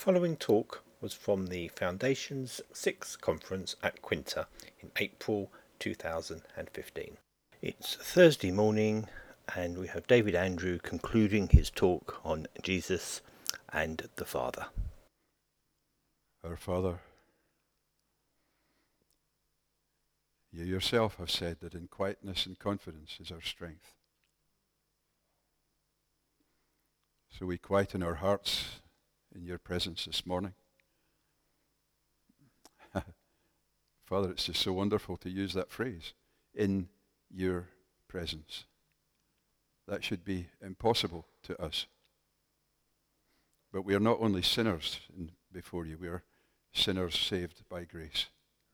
following talk was from the Foundation's Sixth Conference at Quinta in April 2015. It's Thursday morning and we have David Andrew concluding his talk on Jesus and the Father. Our Father, you yourself have said that in quietness and confidence is our strength. So we quieten our hearts in your presence this morning. Father, it's just so wonderful to use that phrase, in your presence. That should be impossible to us. But we are not only sinners before you, we are sinners saved by grace.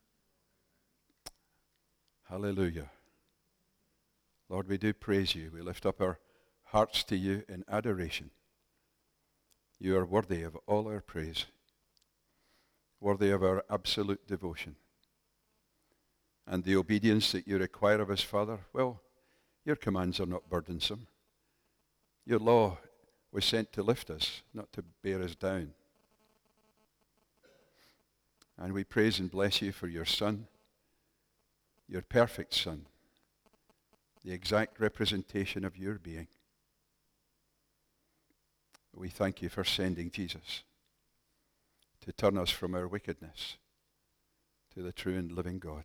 Hallelujah. Lord, we do praise you. We lift up our hearts to you in adoration. You are worthy of all our praise, worthy of our absolute devotion. And the obedience that you require of us, Father, well, your commands are not burdensome. Your law was sent to lift us, not to bear us down. And we praise and bless you for your Son, your perfect Son, the exact representation of your being. We thank you for sending Jesus to turn us from our wickedness to the true and living God.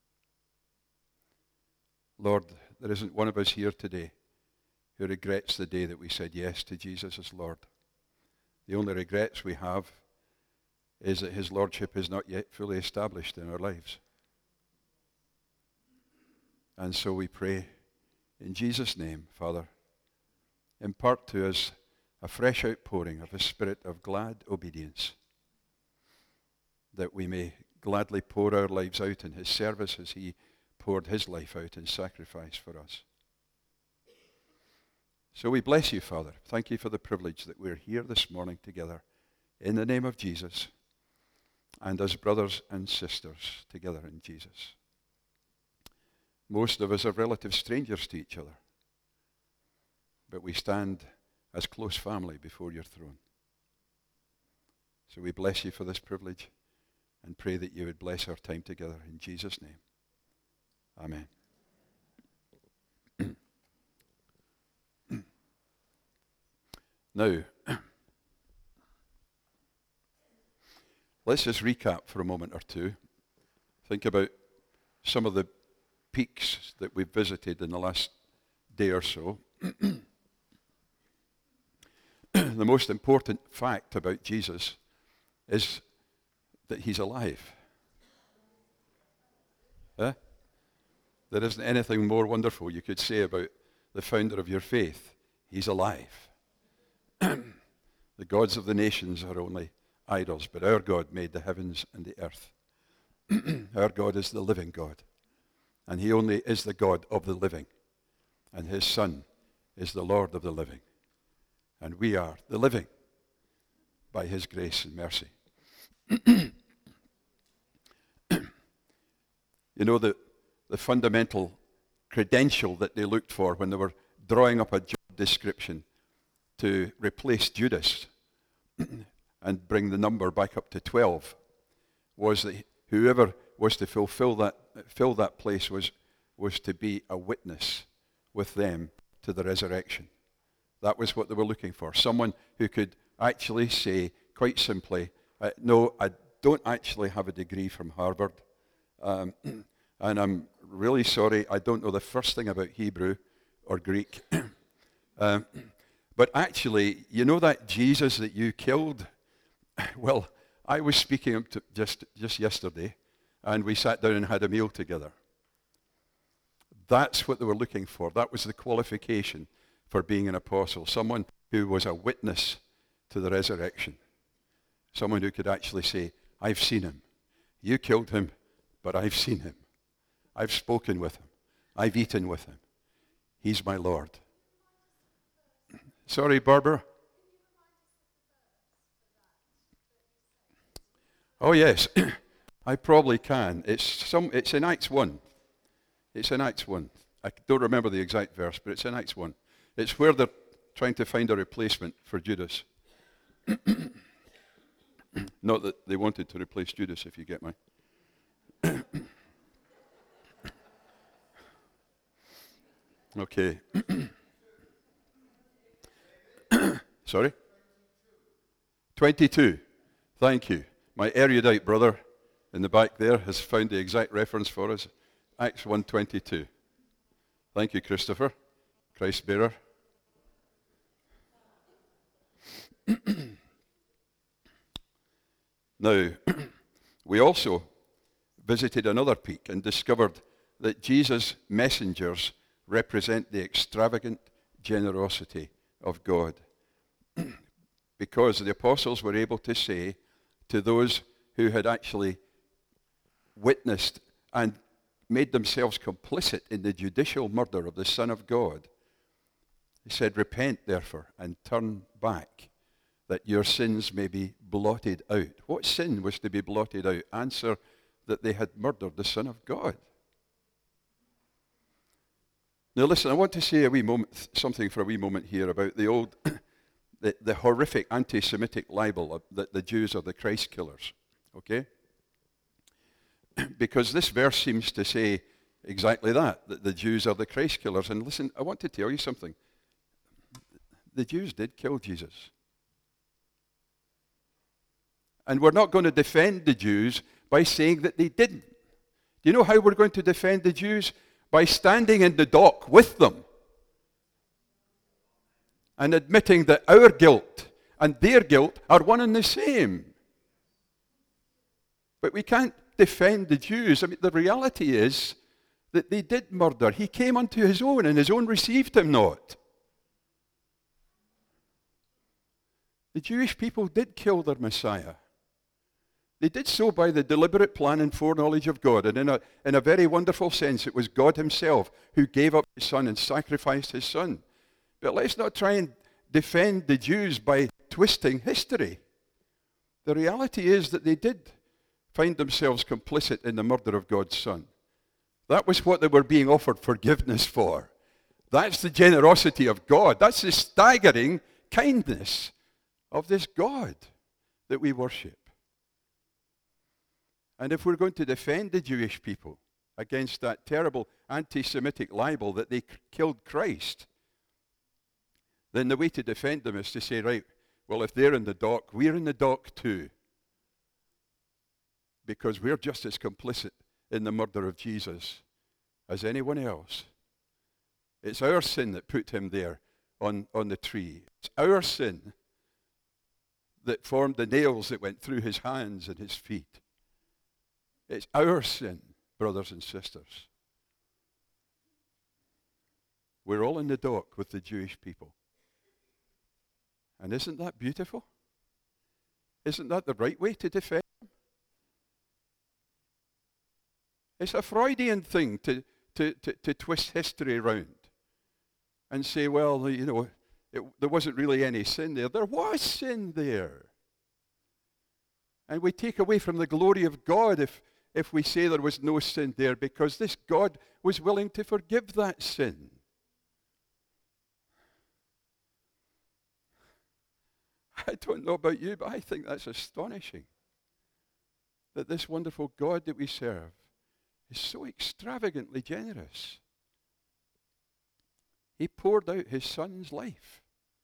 Lord, there isn't one of us here today who regrets the day that we said yes to Jesus as Lord. The only regrets we have is that his lordship is not yet fully established in our lives. And so we pray in Jesus' name, Father, impart to us a fresh outpouring of a spirit of glad obedience, that we may gladly pour our lives out in his service as he poured his life out in sacrifice for us. So we bless you, Father. Thank you for the privilege that we're here this morning together in the name of Jesus and as brothers and sisters together in Jesus. Most of us are relative strangers to each other, but we stand as close family before your throne. So we bless you for this privilege and pray that you would bless our time together in Jesus' name. Amen. Now, let's just recap for a moment or two. Think about some of the peaks that we've visited in the last day or so. The most important fact about Jesus is that he's alive. There isn't anything more wonderful you could say about the founder of your faith. He's alive. The gods of the nations are only idols, but our God made the heavens and the earth. Our God is the living God, and he only is the God of the living, and his Son is the Lord of the living, and we are the living by his grace and mercy. You know, the fundamental credential that they looked for when they were drawing up a job description to replace Judas and bring the number back up to 12 was that whoever was to fill that place was to be a witness with them to the resurrection. That was what they were looking for. Someone who could actually say, quite simply, no, I don't actually have a degree from Harvard, and I'm really sorry, I don't know the first thing about Hebrew or Greek. But actually, you know that Jesus that you killed? Well, I was speaking to just yesterday, and we sat down and had a meal together. That's what they were looking for. That was the qualification for being an apostle. Someone who was a witness to the resurrection. Someone who could actually say, I've seen him. You killed him, but I've seen him. I've spoken with him. I've eaten with him. He's my Lord. Sorry, Barbara? Oh, yes. I probably can. It's in Acts 1. It's in Acts 1. I don't remember the exact verse, but it's in Acts 1. It's where they're trying to find a replacement for Judas. Not that they wanted to replace Judas, if you get my. Okay. Sorry? 22. Thank you. My erudite brother in the back there has found the exact reference for us. Acts 1:22. Thank you, Christopher, Christ bearer. Now, we also visited another peak and discovered that Jesus' messengers represent the extravagant generosity of God. Because the apostles were able to say to those who had actually witnessed and made themselves complicit in the judicial murder of the Son of God, he said, repent therefore and turn back, that your sins may be blotted out. What sin was to be blotted out? Answer, that they had murdered the Son of God. Now listen, I want to say something for a wee moment here about the old, the horrific anti-Semitic libel that the Jews are the Christ killers. Okay? Because this verse seems to say exactly that the Jews are the Christ killers. And listen, I want to tell you something. The Jews did kill Jesus. And we're not going to defend the Jews by saying that they didn't. Do you know how we're going to defend the Jews? By standing in the dock with them and admitting that our guilt and their guilt are one and the same. But we can't defend the Jews. I mean, the reality is that they did murder. He came unto his own, and his own received him not. The Jewish people did kill their Messiah. They did so by the deliberate plan and foreknowledge of God. And in a very wonderful sense, it was God himself who gave up his son and sacrificed his son. But let's not try and defend the Jews by twisting history. The reality is that they did find themselves complicit in the murder of God's son. That was what they were being offered forgiveness for. That's the generosity of God. That's the staggering kindness of this God that we worship. And if we're going to defend the Jewish people against that terrible anti-Semitic libel that they killed Christ, then the way to defend them is to say, right, well, if they're in the dock, we're in the dock too. Because we're just as complicit in the murder of Jesus as anyone else. It's our sin that put him there on the tree. It's our sin that formed the nails that went through his hands and his feet. It's our sin, brothers and sisters. We're all in the dock with the Jewish people. And isn't that beautiful? Isn't that the right way to defend them? It's a Freudian thing to twist history around and say, well, you know, there wasn't really any sin there. There was sin there. And we take away from the glory of God if we say there was no sin there, because this God was willing to forgive that sin. I don't know about you, but I think that's astonishing. That this wonderful God that we serve is so extravagantly generous. He poured out his son's life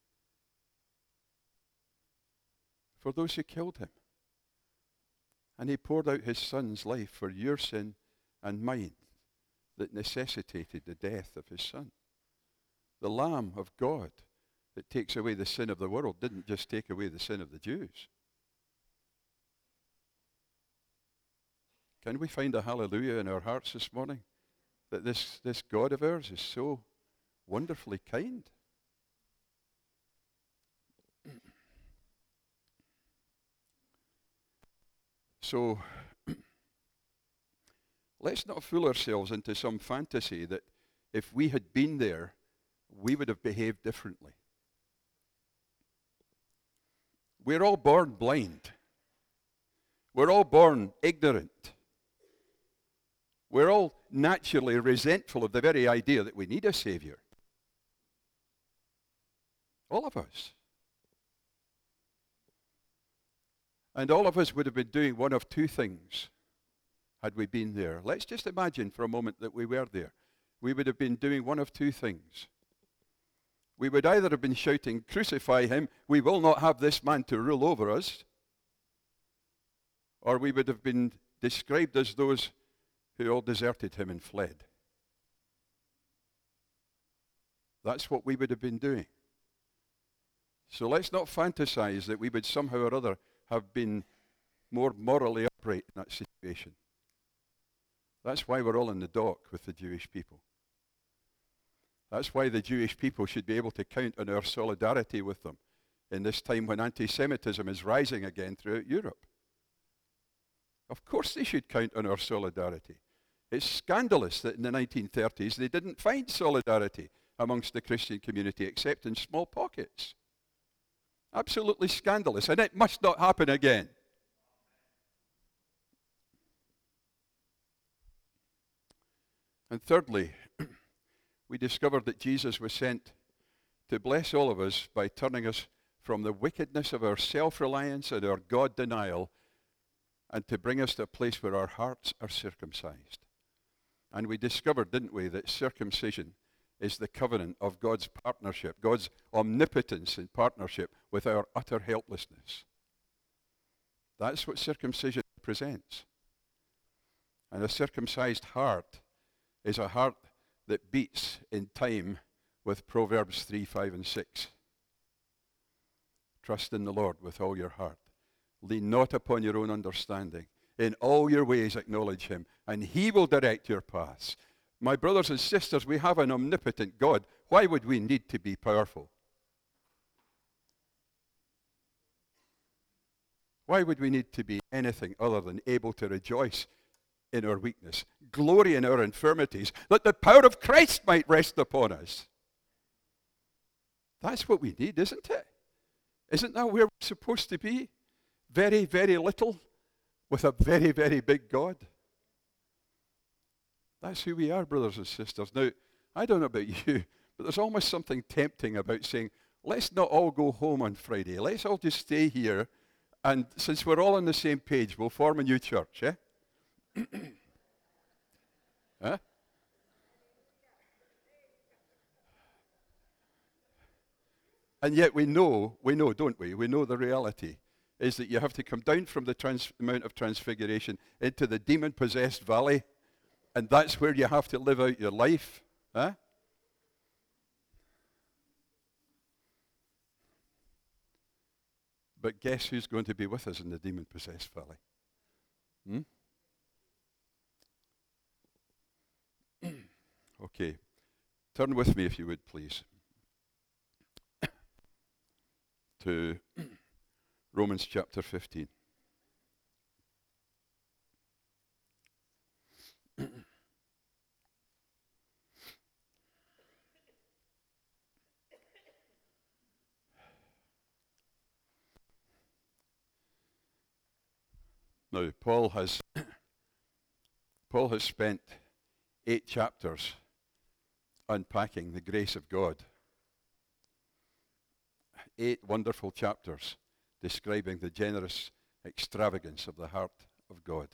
for those who killed him. And he poured out his son's life for your sin and mine that necessitated the death of his son. The Lamb of God that takes away the sin of the world didn't just take away the sin of the Jews. Can we find a hallelujah in our hearts this morning? That this God of ours is so wonderfully kind. So, let's not fool ourselves into some fantasy that if we had been there, we would have behaved differently. We're all born blind. We're all born ignorant. We're all naturally resentful of the very idea that we need a Savior. All of us. And all of us would have been doing one of two things had we been there. Let's just imagine for a moment that we were there. We would have been doing one of two things. We would either have been shouting, "Crucify him, we will not have this man to rule over us," or we would have been described as those who all deserted him and fled. That's what we would have been doing. So let's not fantasize that we would somehow or other have been more morally upright in that situation. That's why we're all in the dock with the Jewish people. That's why the Jewish people should be able to count on our solidarity with them in this time when anti-Semitism is rising again throughout Europe. Of course they should count on our solidarity. It's scandalous that in the 1930s they didn't find solidarity amongst the Christian community except in small pockets. Absolutely scandalous, and it must not happen again. And thirdly, we discovered that Jesus was sent to bless all of us by turning us from the wickedness of our self-reliance and our God denial and to bring us to a place where our hearts are circumcised. And we discovered, didn't we, that circumcision is the covenant of God's partnership, God's omnipotence in partnership with our utter helplessness. That's what circumcision represents. And a circumcised heart is a heart that beats in time with Proverbs 3, 5, and 6. Trust in the Lord with all your heart. Lean not upon your own understanding. In all your ways acknowledge him, and he will direct your paths. My brothers and sisters, we have an omnipotent God. Why would we need to be powerful? Why would we need to be anything other than able to rejoice in our weakness, glory in our infirmities, that the power of Christ might rest upon us? That's what we need, isn't it? Isn't that where we're supposed to be? Very, very little with a very, very big God. That's who we are, brothers and sisters. Now, I don't know about you, but there's almost something tempting about saying, let's not all go home on Friday. Let's all just stay here, and since we're all on the same page, we'll form a new church, eh? Huh? And yet we know, don't we? We know the reality is that you have to come down from the Mount of Transfiguration into the demon-possessed valley, and that's where you have to live out your life. Huh? But guess who's going to be with us in the demon-possessed valley? Okay. Turn with me, if you would, please, to Romans chapter 15. Now, Paul has spent 8 chapters unpacking the grace of God. 8 wonderful chapters describing the generous extravagance of the heart of God.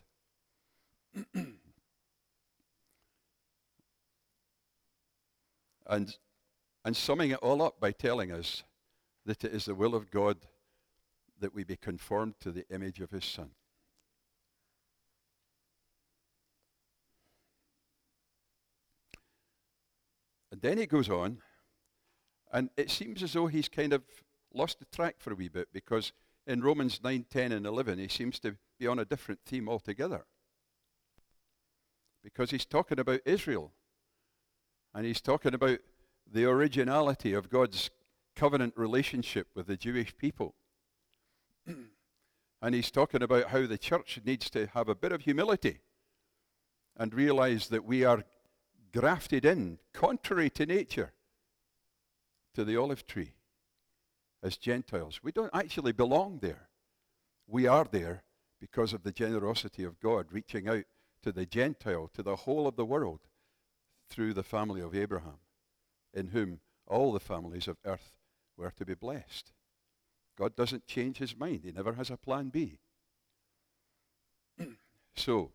and summing it all up by telling us that it is the will of God that we be conformed to the image of his Son. And then he goes on, and it seems as though he's kind of lost the track for a wee bit, because in Romans 9, 10, and 11, he seems to be on a different theme altogether. Because he's talking about Israel, and he's talking about the originality of God's covenant relationship with the Jewish people. And he's talking about how the church needs to have a bit of humility and realize that we are grafted in, contrary to nature, to the olive tree as Gentiles. We don't actually belong there. We are there because of the generosity of God reaching out to the Gentile, to the whole of the world, through the family of Abraham, in whom all the families of earth were to be blessed. God doesn't change his mind. He never has a plan B. So,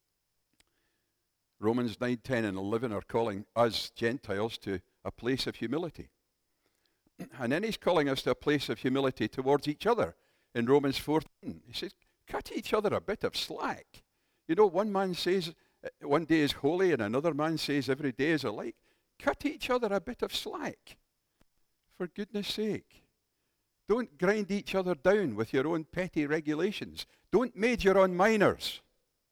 Romans 9, 10, and 11 are calling us Gentiles to a place of humility. And then he's calling us to a place of humility towards each other. In Romans 14, he says, cut each other a bit of slack. You know, one man says one day is holy and another man says every day is alike. Cut each other a bit of slack, for goodness sake. Don't grind each other down with your own petty regulations. Don't major on minors.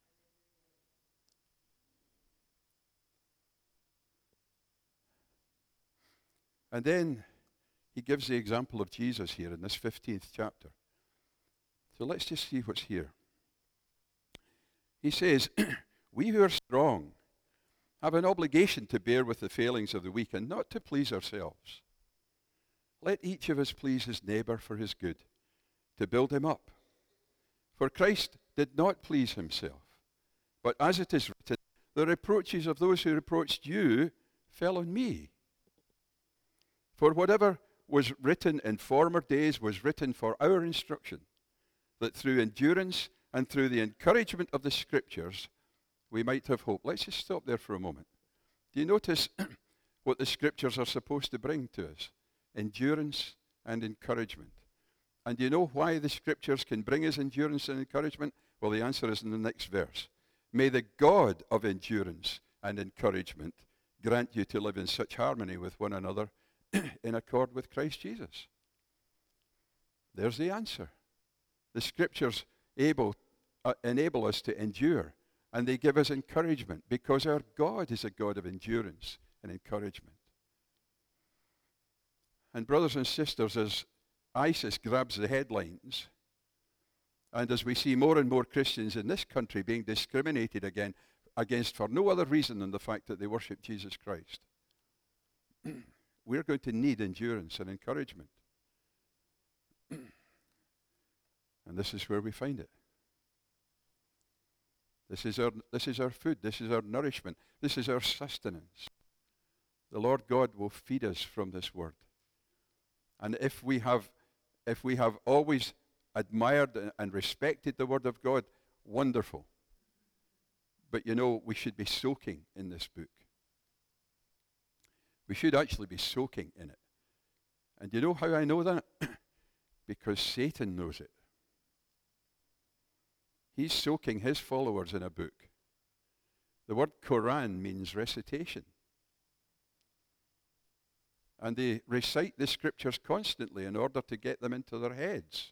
And then he gives the example of Jesus here in this 15th chapter. So let's just see what's here. He says, we who are strong have an obligation to bear with the failings of the weak and not to please ourselves. Let each of us please his neighbor for his good, to build him up. For Christ did not please himself, but as it is written, the reproaches of those who reproached you fell on me. For whatever was written in former days was written for our instruction, that through endurance and through the encouragement of the Scriptures we might have hope. Let's just stop there for a moment. Do you notice what the Scriptures are supposed to bring to us? Endurance and encouragement. And do you know why the Scriptures can bring us endurance and encouragement? Well, the answer is in the next verse. May the God of endurance and encouragement grant you to live in such harmony with one another in accord with Christ Jesus. There's the answer. The Scriptures enable us to endure, and they give us encouragement because our God is a God of endurance and encouragement. And brothers and sisters, as ISIS grabs the headlines, and as we see more and more Christians in this country being discriminated against for no other reason than the fact that they worship Jesus Christ, we're going to need endurance and encouragement. And this is where we find it. This is our food. This is our nourishment. This is our sustenance. The Lord God will feed us from this word. And if we have always admired and respected the word of God, wonderful. But you know, we should be soaking in this book. We should actually be soaking in it. And you know how I know that? Because Satan knows it. He's soaking his followers in a book. The word Quran means recitation. And they recite the Scriptures constantly in order to get them into their heads.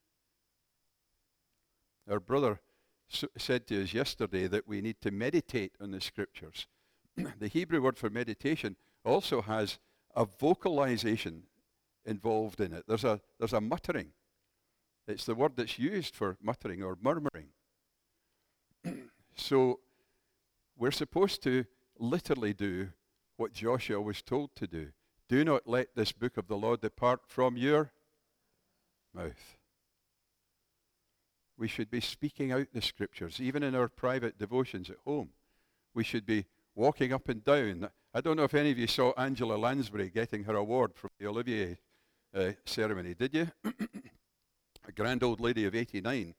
Our brother said to us yesterday that we need to meditate on the Scriptures. The Hebrew word for meditation also has a vocalization involved in it. There's a muttering. It's the word that's used for muttering or murmuring. So we're supposed to literally do what Joshua was told to do. Do not let this book of the law depart from your mouth. We should be speaking out the Scriptures, even in our private devotions at home. We should be walking up and down. I don't know if any of you saw Angela Lansbury getting her award from the Olivier ceremony, did you? A grand old lady of 89.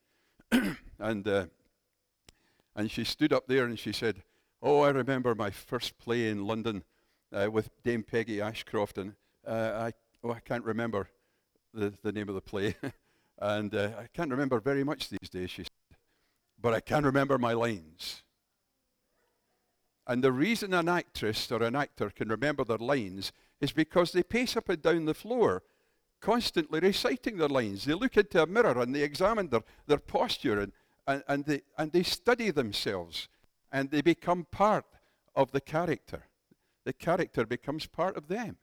And she stood up there and she said, oh, I remember my first play in London with Dame Peggy Ashcroft, and I can't remember the name of the play. And I can't remember very much these days, she said, but I can remember my lines. And the reason an actress or an actor can remember their lines is because they pace up and down the floor, constantly reciting their lines. They look into a mirror and they examine their posture and they study themselves, and they become part of the character. The character becomes part of them.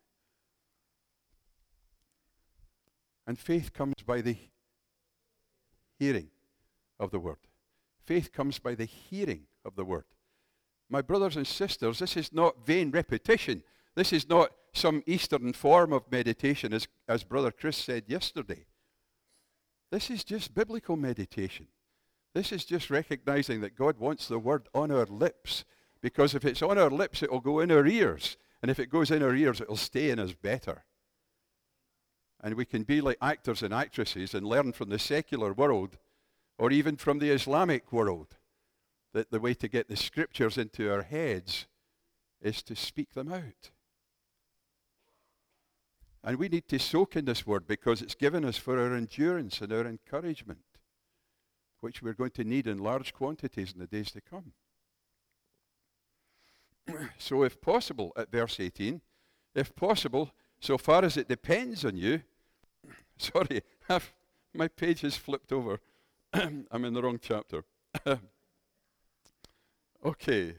And faith comes by the hearing of the word. Faith comes by the hearing of the word. My brothers and sisters, this is not vain repetition. This is not some Eastern form of meditation, as Brother Chris said yesterday. This is just biblical meditation. This is just recognizing that God wants the word on our lips, because if it's on our lips, it will go in our ears. And if it goes in our ears, it will stay in us better. And we can be like actors and actresses and learn from the secular world, or even from the Islamic world, that the way to get the scriptures into our heads is to speak them out. And we need to soak in this word because it's given us for our endurance and our encouragement, which we're going to need in large quantities in the days to come. So if possible, at verse 18, if possible, so far as it depends on you, sorry, my page has flipped over. I'm in the wrong chapter. Okay,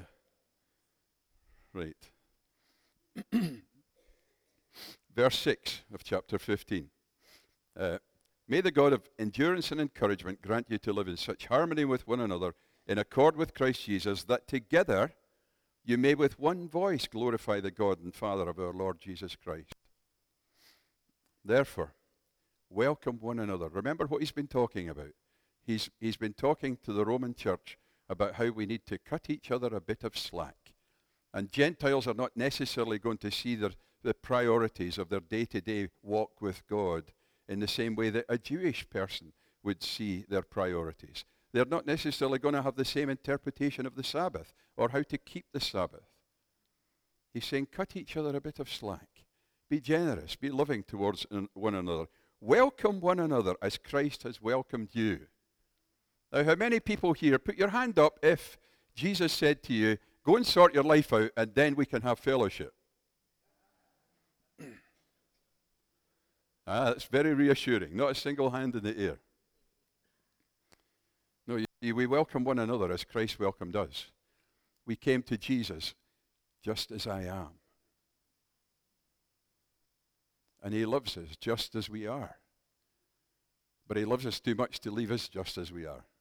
right. Verse 6 of chapter 15. May the God of endurance and encouragement grant you to live in such harmony with one another, in accord with Christ Jesus, that together you may with one voice glorify the God and Father of our Lord Jesus Christ. Therefore, welcome one another. Remember what he's been talking about. He's been talking to the Roman church about how we need to cut each other a bit of slack. And Gentiles are not necessarily going to see the priorities of their day-to-day walk with God in the same way that a Jewish person would see their priorities. They're not necessarily going to have the same interpretation of the Sabbath or how to keep the Sabbath. He's saying, cut each other a bit of slack. Be generous. Be loving towards one another. Welcome one another as Christ has welcomed you. Now, how many people here, put your hand up if Jesus said to you, go and sort your life out and then we can have fellowship? That's very reassuring. Not a single hand in the air. No, we welcome one another as Christ welcomed us. We came to Jesus just as I am. And he loves us just as we are. But he loves us too much to leave us just as we are.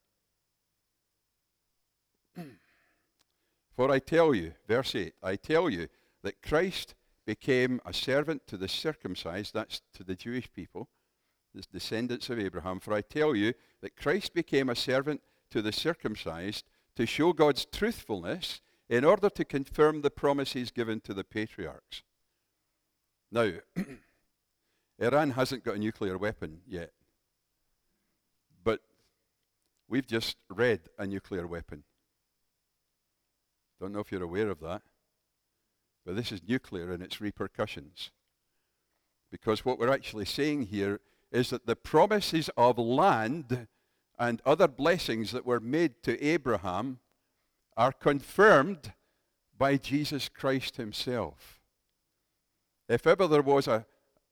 For I tell you, verse 8, I tell you that Christ became a servant to the circumcised, that's to the Jewish people, the descendants of Abraham. For I tell you that Christ became a servant to the circumcised to show God's truthfulness in order to confirm the promises given to the patriarchs. Now, Iran hasn't got a nuclear weapon yet, but we've just read a nuclear weapon. Don't know if you're aware of that, but this is nuclear and its repercussions. Because what we're actually saying here is that the promises of land and other blessings that were made to Abraham are confirmed by Jesus Christ himself. If ever there was a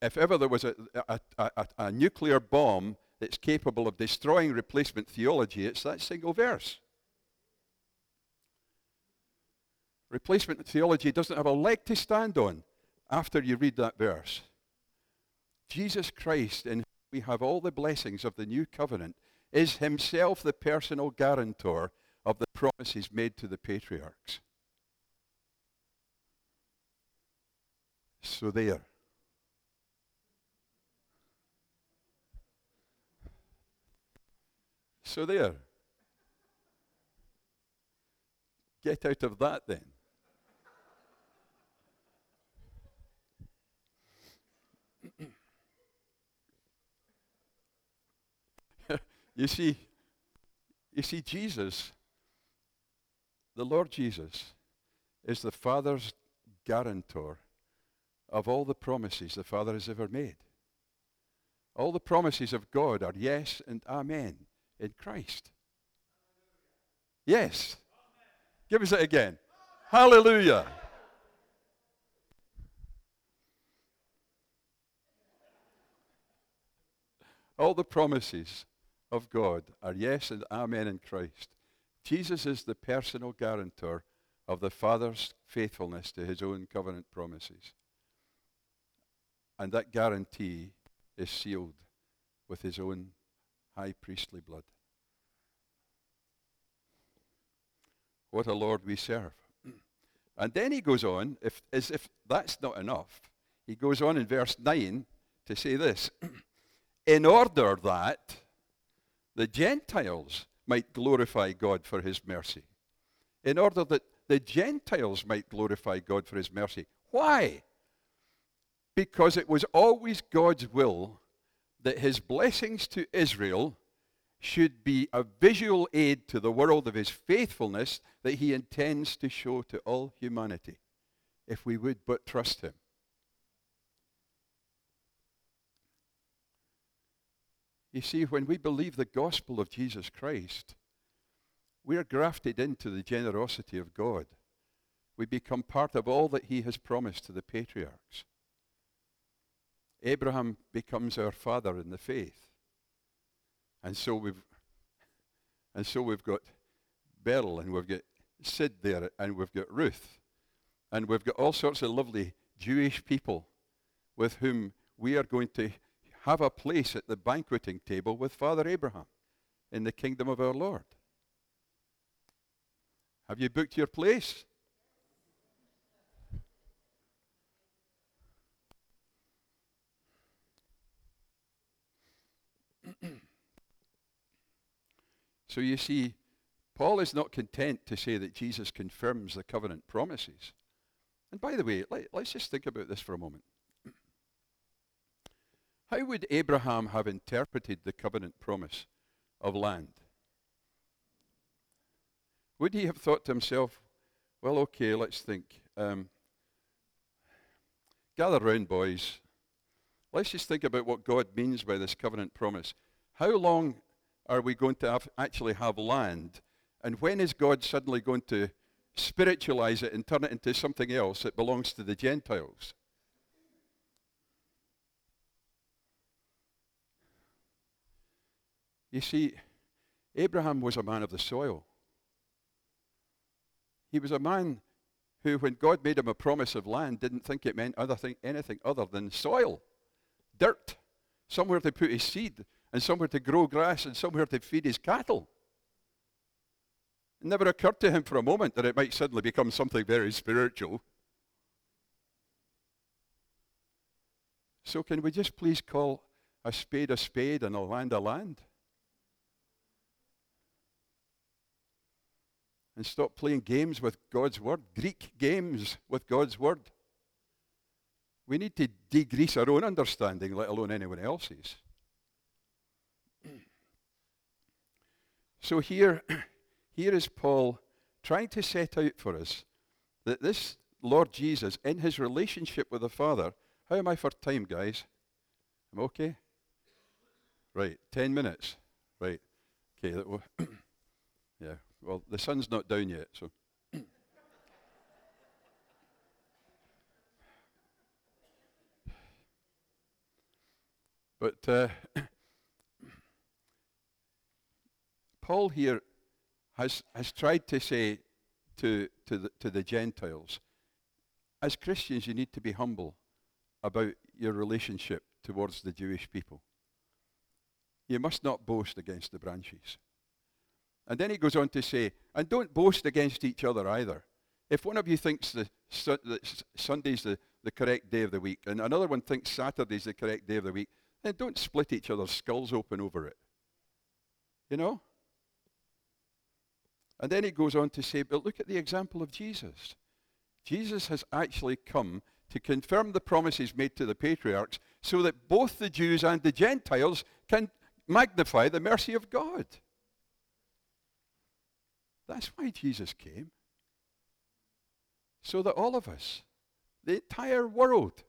nuclear bomb that's capable of destroying replacement theology, it's that single verse. Replacement theology doesn't have a leg to stand on after you read that verse. Jesus Christ, in whom we have all the blessings of the new covenant, is himself the personal guarantor of the promises made to the patriarchs. So there. So there. Get out of that then. You see, Jesus, the Lord Jesus, is the Father's guarantor of all the promises the Father has ever made. All the promises of God are yes and amen in Christ. Yes. Give us it again. Hallelujah. All the promises of God are yes and amen in Christ. Jesus is the personal guarantor of the Father's faithfulness to his own covenant promises. And that guarantee is sealed with his own high priestly blood. What a Lord we serve. And then he goes on, as if that's not enough, he goes on in verse 9 to say this, in order that the Gentiles might glorify God for his mercy. In order that the Gentiles might glorify God for his mercy. Why? Because it was always God's will that his blessings to Israel should be a visual aid to the world of his faithfulness that he intends to show to all humanity, if we would but trust him. You see, when we believe the gospel of Jesus Christ, we are grafted into the generosity of God. We become part of all that he has promised to the patriarchs. Abraham becomes our father in the faith. And so we've got Beryl, and we've got Sid there, and we've got Ruth, and we've got all sorts of lovely Jewish people with whom we are going to have a place at the banqueting table with Father Abraham in the kingdom of our Lord. Have you booked your place? So you see, Paul is not content to say that Jesus confirms the covenant promises. And by the way, let's just think about this for a moment. How would Abraham have interpreted the covenant promise of land? Would he have thought to himself, well, okay, let's think. Gather round, boys. Let's just think about what God means by this covenant promise. How long are we going to actually have land? And when is God suddenly going to spiritualize it and turn it into something else that belongs to the Gentiles? You see, Abraham was a man of the soil. He was a man who, when God made him a promise of land, didn't think it meant anything other than soil, dirt, somewhere to put his seed, and somewhere to grow grass, and somewhere to feed his cattle. It never occurred to him for a moment that it might suddenly become something very spiritual. So can we just please call a spade and a land a land? And stop playing games with God's word, Greek games with God's word. We need to degrease our own understanding, let alone anyone else's. So here is Paul trying to set out for us that this Lord Jesus, in his relationship with the Father, how am I for time, guys? I'm okay? Right, 10 minutes. Right, okay. Yeah, well, the sun's not down yet, so. But Paul here has tried to say to the Gentiles, as Christians, you need to be humble about your relationship towards the Jewish people. You must not boast against the branches. And then he goes on to say, and don't boast against each other either. If one of you thinks that Sunday's the correct day of the week, and another one thinks Saturday's the correct day of the week, then don't split each other's skulls open over it. You know? And then he goes on to say, but look at the example of Jesus. Jesus has actually come to confirm the promises made to the patriarchs so that both the Jews and the Gentiles can magnify the mercy of God. That's why Jesus came. So that all of us, the entire world,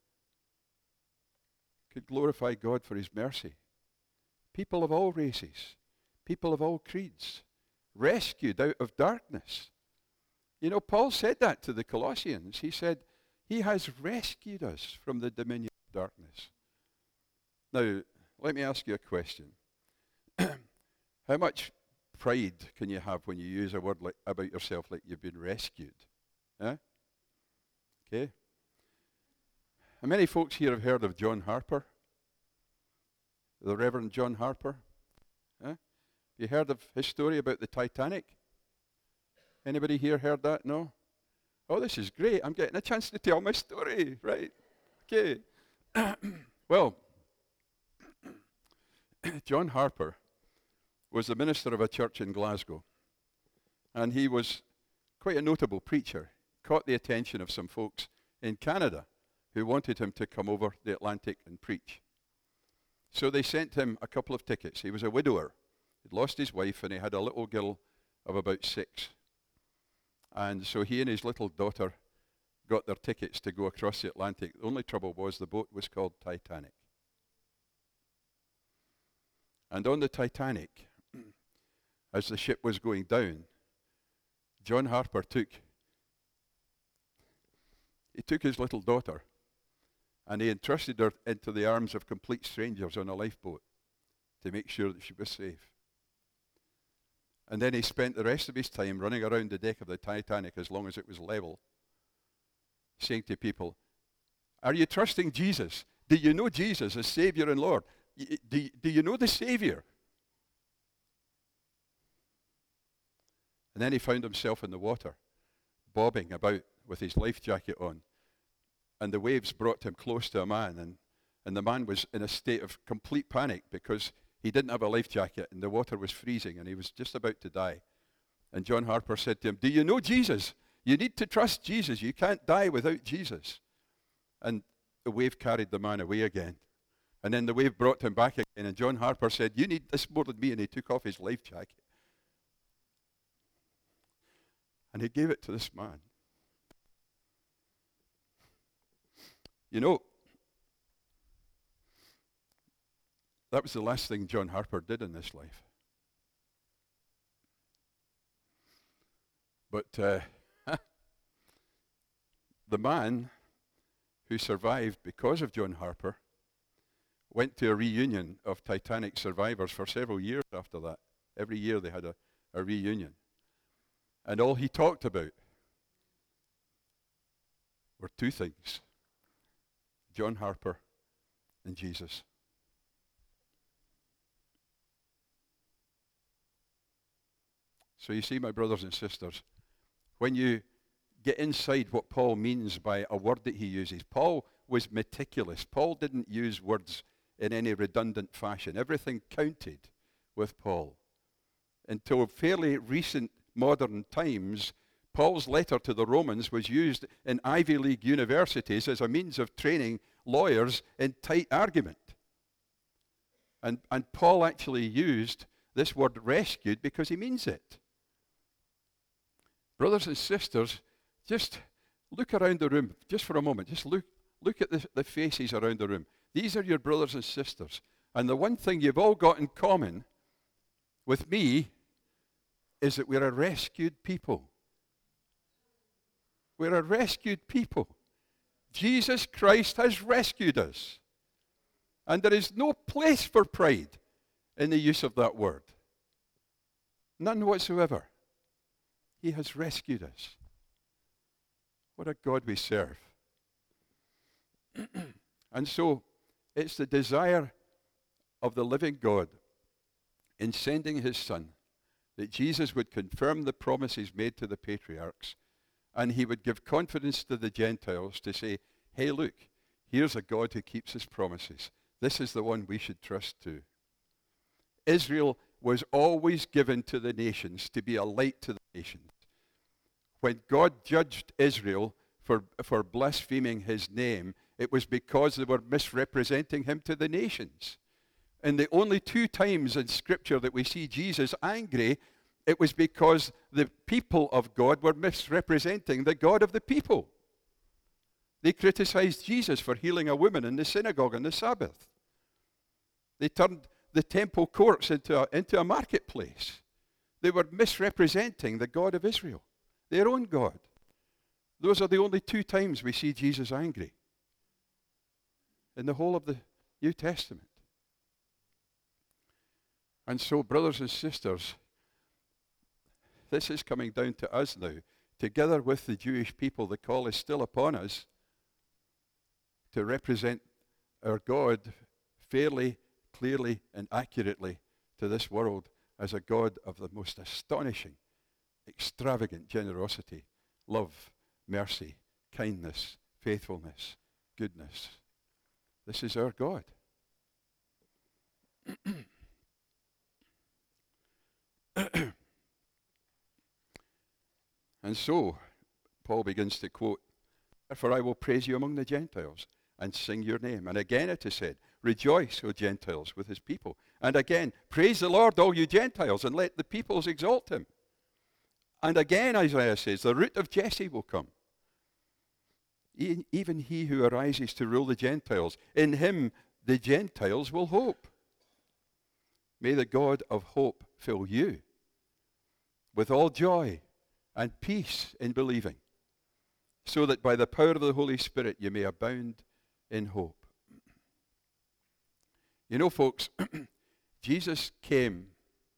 could glorify God for his mercy. People of all races, people of all creeds, rescued out of darkness. You know, Paul said that to the Colossians. He said, he has rescued us from the dominion of darkness. Now, let me ask you a question. How much pride can you have when you use a word like about yourself like you've been rescued? Huh? Okay. How many folks here have heard of John Harper? The Reverend John Harper? Huh? You heard of his story about the Titanic? Anybody here heard that? No? Oh, this is great. I'm getting a chance to tell my story. Right. Okay. Well, John Harper was the minister of a church in Glasgow. And he was quite a notable preacher. Caught the attention of some folks in Canada who wanted him to come over the Atlantic and preach. So they sent him a couple of tickets. He was a widower. He'd lost his wife, and he had a little girl of about 6. And so he and his little daughter got their tickets to go across the Atlantic. The only trouble was the boat was called Titanic. And on the Titanic, as the ship was going down, John Harper took his little daughter and he entrusted her into the arms of complete strangers on a lifeboat to make sure that she was safe. And then he spent the rest of his time running around the deck of the Titanic as long as it was level, saying to people, are you trusting Jesus? Do you know Jesus as Savior and Lord? Do you know the Savior? And then he found himself in the water, bobbing about with his life jacket on. And the waves brought him close to a man, and the man was in a state of complete panic because he didn't have a life jacket and the water was freezing and he was just about to die. And John Harper said to him, do you know Jesus? You need to trust Jesus. You can't die without Jesus. And the wave carried the man away again. And then the wave brought him back again. And John Harper said, you need this more than me. And he took off his life jacket. And he gave it to this man. You know, that was the last thing John Harper did in this life. But the man who survived because of John Harper went to a reunion of Titanic survivors for several years after that. Every year they had a reunion. And all he talked about were 2 things: John Harper and Jesus. So you see, my brothers and sisters, when you get inside what Paul means by a word that he uses, Paul was meticulous. Paul didn't use words in any redundant fashion. Everything counted with Paul. Until fairly recent modern times, Paul's letter to the Romans was used in Ivy League universities as a means of training lawyers in tight argument. And Paul actually used this word rescued because he means it. Brothers and sisters, just look around the room just for a moment. Just look at the faces around the room. These are your brothers and sisters. And the one thing you've all got in common with me is that we're a rescued people. We're a rescued people. Jesus Christ has rescued us. And there is no place for pride in the use of that word. None whatsoever. He has rescued us. What a God we serve. And so, it's the desire of the living God in sending his Son that Jesus would confirm the promises made to the patriarchs, and he would give confidence to the Gentiles to say, hey, look, here's a God who keeps his promises. This is the one we should trust to. Israel was always given to the nations to be a light to the nations. When God judged Israel for blaspheming his name, it was because they were misrepresenting him to the nations. And the only 2 times in Scripture that we see Jesus angry, it was because the people of God were misrepresenting the God of the people. They criticized Jesus for healing a woman in the synagogue on the Sabbath. They turned the temple courts into a marketplace. They were misrepresenting the God of Israel, their own God. Those are the only 2 times we see Jesus angry in the whole of the New Testament. And so, brothers and sisters, this is coming down to us now. Together with the Jewish people, the call is still upon us to represent our God fairly, clearly, and accurately to this world as a God of the most astonishing, extravagant generosity, love, mercy, kindness, faithfulness, goodness. This is our God. And so, Paul begins to quote, therefore I will praise you among the Gentiles and sing your name. And again it is said, Rejoice, O Gentiles, with his people. And again, praise the Lord, all you Gentiles, and let the peoples exalt him. And again, Isaiah says, the root of Jesse will come. Even he who arises to rule the Gentiles. In him the Gentiles will hope. May the God of hope fill you with all joy and peace in believing, so that by the power of the Holy Spirit you may abound in hope. You know, folks, Jesus came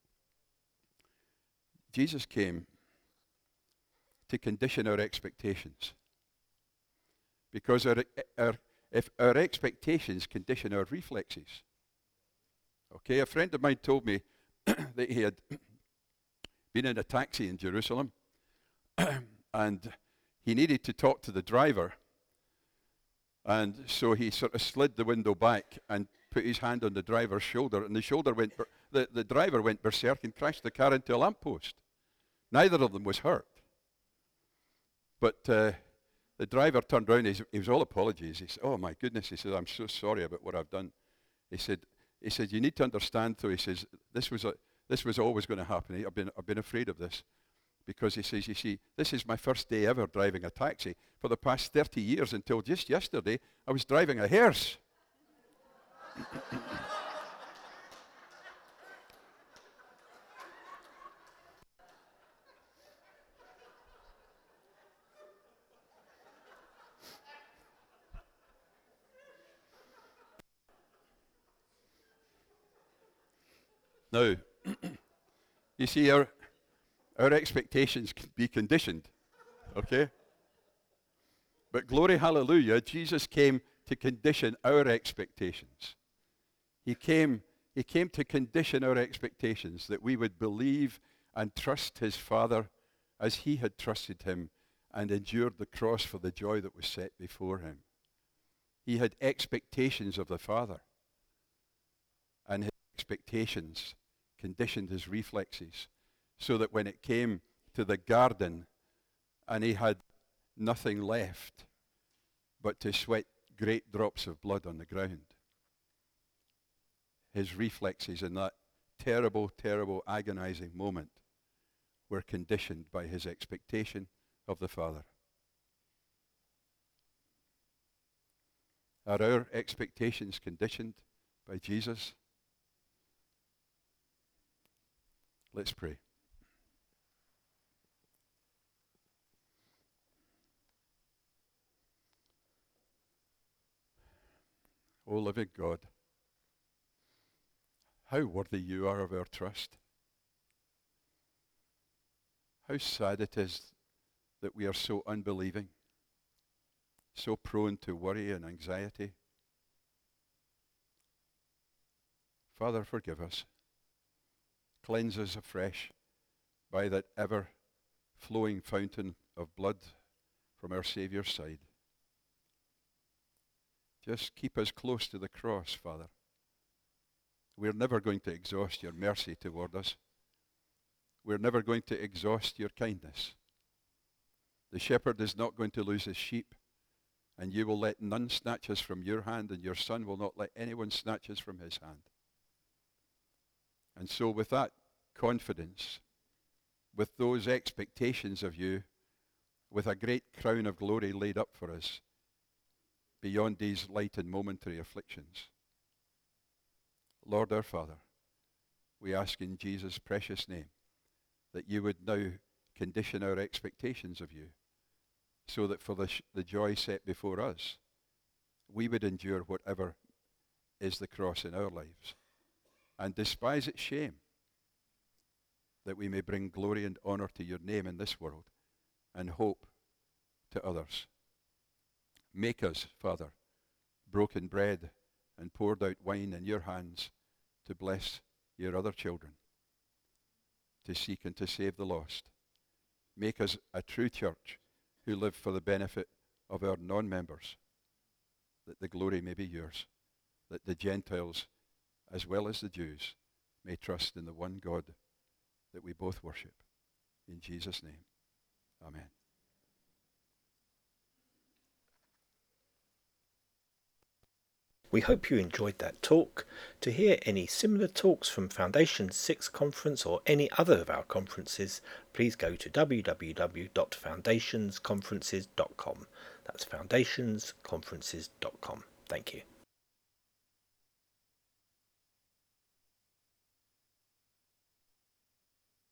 to condition our expectations. Because if our expectations condition our reflexes. Okay, a friend of mine told me that he had been in a taxi in Jerusalem and he needed to talk to the driver. And so he sort of slid the window back and put his hand on the driver's shoulder, and the driver went berserk and crashed the car into a lamppost. Neither of them was hurt. But the driver turned around, he was all apologies. He said, oh my goodness, he said, I'm so sorry about what I've done. He said, you need to understand though, he says, this was always going to happen. I've been afraid of this. Because he says, you see, this is my first day ever driving a taxi. For the past 30 years until just yesterday, I was driving a hearse. Now, you see, our expectations can be conditioned, okay? But glory, hallelujah, Jesus came to condition our expectations. He came to condition our expectations, that we would believe and trust his Father as he had trusted him and endured the cross for the joy that was set before him. He had expectations of the Father, and his expectations conditioned his reflexes, so that when it came to the garden and he had nothing left but to sweat great drops of blood on the ground, his reflexes in that terrible, terrible, agonizing moment were conditioned by his expectation of the Father. Are our expectations conditioned by Jesus? Let's pray. O living God, how worthy you are of our trust. How sad it is that we are so unbelieving, so prone to worry and anxiety. Father, forgive us. Cleanse us afresh by that ever-flowing fountain of blood from our Saviour's side. Just keep us close to the cross, Father. We're never going to exhaust your mercy toward us. We're never going to exhaust your kindness. The shepherd is not going to lose his sheep, and you will let none snatch us from your hand, and your Son will not let anyone snatch us from his hand. And so with that confidence, with those expectations of you, with a great crown of glory laid up for us, beyond these light and momentary afflictions, Lord our Father, we ask in Jesus' precious name that you would now condition our expectations of you, so that for the joy set before us, we would endure whatever is the cross in our lives, and despise its shame, that we may bring glory and honor to your name in this world, and hope to others. Make us, Father, broken bread and poured out wine in your hands to bless your other children, to seek and to save the lost. Make us a true church who live for the benefit of our non-members, that the glory may be yours, that the Gentiles as well as the Jews may trust in the one God that we both worship. In Jesus' name, amen. We hope you enjoyed that talk. To hear any similar talks from Foundations 6 Conference or any other of our conferences, please go to www.foundationsconferences.com. That's foundationsconferences.com. Thank you.